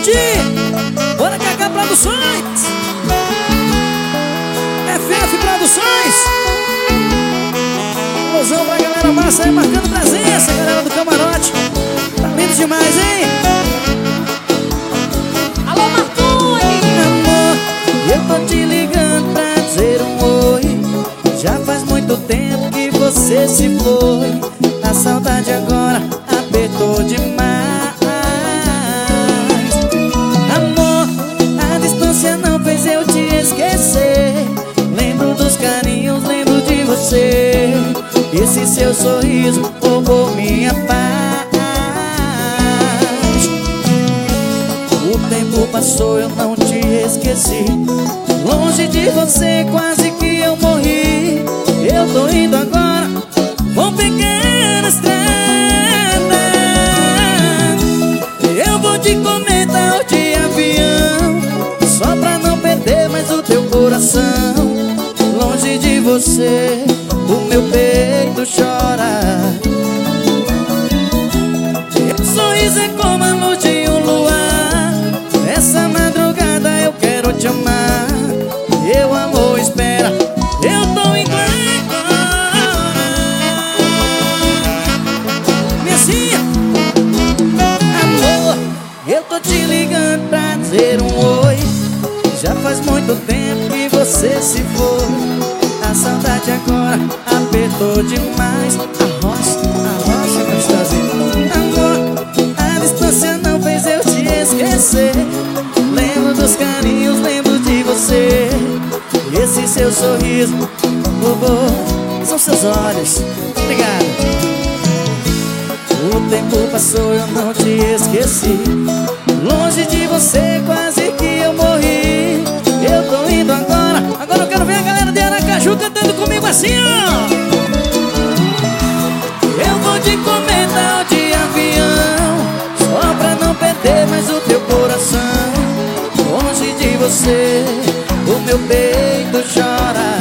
curtir. Bora Cacá Produções, FF Produções. Alôzão pra galera massa aí marcando presença, galera do camarote. Tá lindo demais, hein? Alô, Marconi! Amor, eu tô te ligando pra dizer um oi. Já faz muito tempo que você se foi. A saudade agora apertou demais. Amor, a distância não fez eu te esquecer. Lembro dos carinhos, lembro de você. Esse seu sorriso roubou minha paz. O tempo passou, eu não te esqueci. Longe de você, quase que eu morri. Eu tô indo agora, vou pegar a estrada. Eu vou te comentar de avião, só pra não perder mais o teu coração. Longe de você, o meu peito chora. Teu sorriso é como a luz de um luar. Essa madrugada eu quero te amar. Eu amor, espera, eu tô indo agora. Messinha, amor, eu tô te ligando pra dizer um oi. Já faz muito tempo que você se foi. A saudade agora apertou demais. A rocha gostosinha. Amor, a distância não fez eu te esquecer. Lembro dos carinhos, lembro de você. Esse seu sorriso roubou, são seus olhos. Obrigado. O tempo passou, eu não te esqueci. Longe de você, quase que eu morri. Eu tô indo agora. Agora eu quero ver a galera de Aracaju cantando comigo assim, ó. Eu vou te comentar de avião, só pra não perder mais o teu coração. Longe de você, o meu peito chora.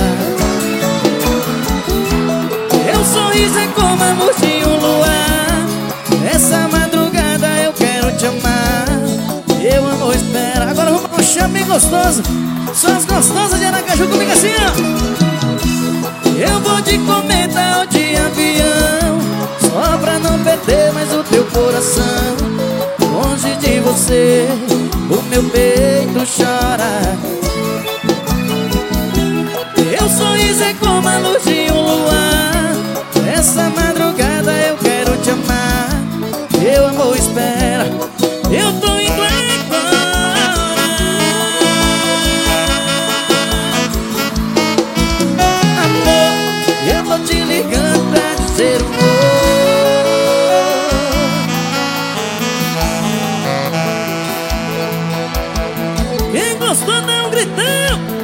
Teu sorriso é como a luz de um luar. Essa madrugada eu quero te amar. Eu amo, espera. Agora vamos pro chame bem gostoso. Só as gostosas de Aracaju comigo assim, ó. Eu vou te comentar de avião, só pra não perder mais o teu coração. Longe de você, o meu peito chora. Teu sorriso é como a luz de um luar. Essa madrugada eu quero te amar. Meu amor, espera, eu tô indo agora. Amor, eu tô te ligando pra dizer um oi. Quem gostou dá um gritão.